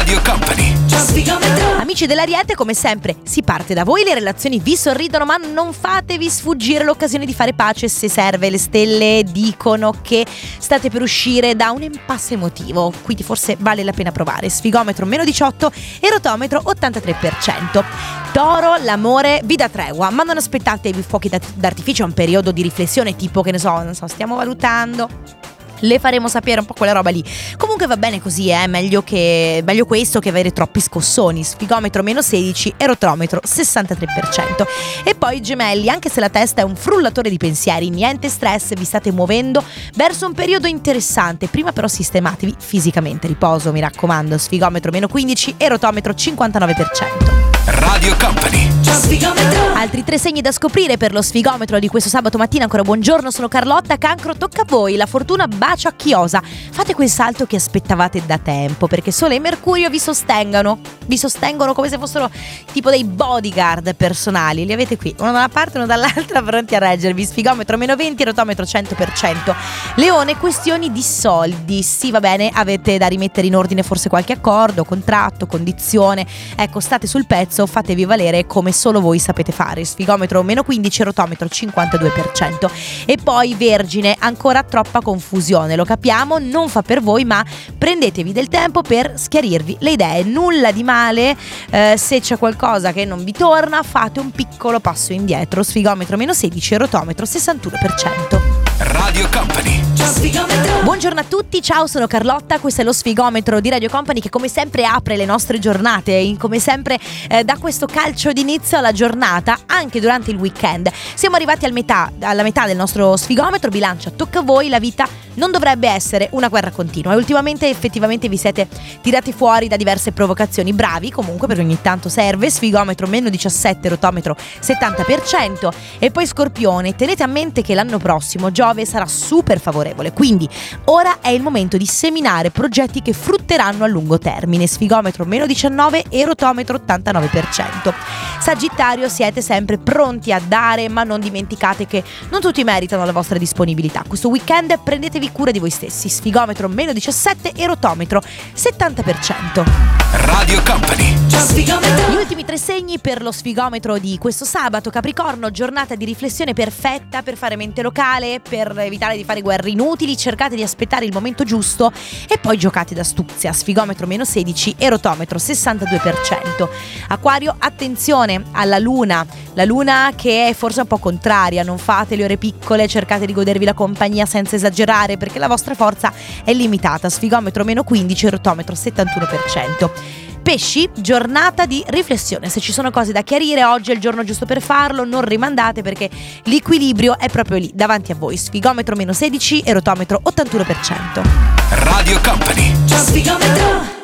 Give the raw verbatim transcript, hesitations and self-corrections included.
Radio Company. Amici dell'Ariete, come sempre si parte da voi, le relazioni vi sorridono, ma non fatevi sfuggire l'occasione di fare pace se serve. Le stelle dicono che state per uscire da un impasse emotivo, quindi forse vale la pena provare. Sfigometro meno diciotto e rotometro ottantatré per cento. Toro, l'amore vi dà tregua, ma non aspettatevi fuochi d'artificio, è un periodo di riflessione, tipo che ne so, non so, stiamo valutando, le faremo sapere un po' quella roba lì. Comunque va bene così, eh, meglio che meglio questo che avere troppi scossoni. Sfigometro meno sedici e rotometro sessantatré per cento. E poi Gemelli, anche se la testa è un frullatore di pensieri, niente stress, vi state muovendo verso un periodo interessante. Prima però sistematevi fisicamente, riposo mi raccomando. Sfigometro meno quindici e rotometro cinquantanove per cento. Radio Company. Altri tre segni da scoprire per lo sfigometro di questo sabato mattina. Ancora buongiorno, sono Carlotta. Cancro, tocca a voi. La fortuna bacia a Chiosa. Fate quel salto che aspettavate da tempo, perché Sole e Mercurio vi sostengano. Vi sostengono come se fossero tipo dei bodyguard personali. Li avete qui, uno da una parte e uno dall'altra, pronti a reggervi. Sfigometro meno venti, rotometro cento per cento. Leone, questioni di soldi. Sì, va bene, avete da rimettere in ordine forse qualche accordo, contratto, condizione. Ecco, state sul pezzo, fatevi valere come solo voi sapete fare. Sfigometro meno quindici, rotometro cinquantadue per cento. E poi Vergine, ancora troppa confusione, lo capiamo, non fa per voi, ma prendetevi del tempo per schiarirvi le idee. Nulla di male, eh, se c'è qualcosa che non vi torna, fate un piccolo passo indietro. Sfigometro meno sedici, rotometro sessantuno per cento. Radio Company. Buongiorno a tutti, ciao, sono Carlotta, questo è lo sfigometro di Radio Company che come sempre apre le nostre giornate, in come sempre eh, dà questo calcio d'inizio alla giornata anche durante il weekend. Siamo arrivati al metà, alla metà del nostro sfigometro, bilancia tocca a voi, la vita non dovrebbe essere una guerra continua e ultimamente effettivamente vi siete tirati fuori da diverse provocazioni. Bravi comunque, perché ogni tanto serve. Sfigometro meno diciassette, rotometro settanta per cento. E poi Scorpione, tenete a mente che l'anno prossimo Giove sarà super favorevole, quindi ora è il momento di seminare progetti che frutteranno a lungo termine. Sfigometro meno diciannove e rotometro ottantanove per cento. Sagittario, siete sempre pronti a dare, ma non dimenticate che non tutti meritano la vostra disponibilità. Questo weekend prendetevi cura di voi stessi. Sfigometro meno diciassette e rotometro settanta per cento. Radio Company. Gli ultimi tre segni per lo sfigometro di questo sabato. Capricorno, giornata di riflessione perfetta per fare mente locale, per evitare di fare guerre inutili, cercate di aspettare il momento giusto e poi giocate d'astuzia. Sfigometro meno sedici e rotometro sessantadue per cento. Acquario, attenzione alla luna, la luna che è forse un po' contraria, non fate le ore piccole, cercate di godervi la compagnia senza esagerare perché la vostra forza è limitata. Sfigometro meno quindici e rotometro settantuno per cento. Pesci, giornata di riflessione, se ci sono cose da chiarire oggi è il giorno giusto per farlo, non rimandate perché l'equilibrio è proprio lì davanti a voi. Sfigometro meno sedici e rotometro ottantuno per cento. Radio Company. Sfigometro.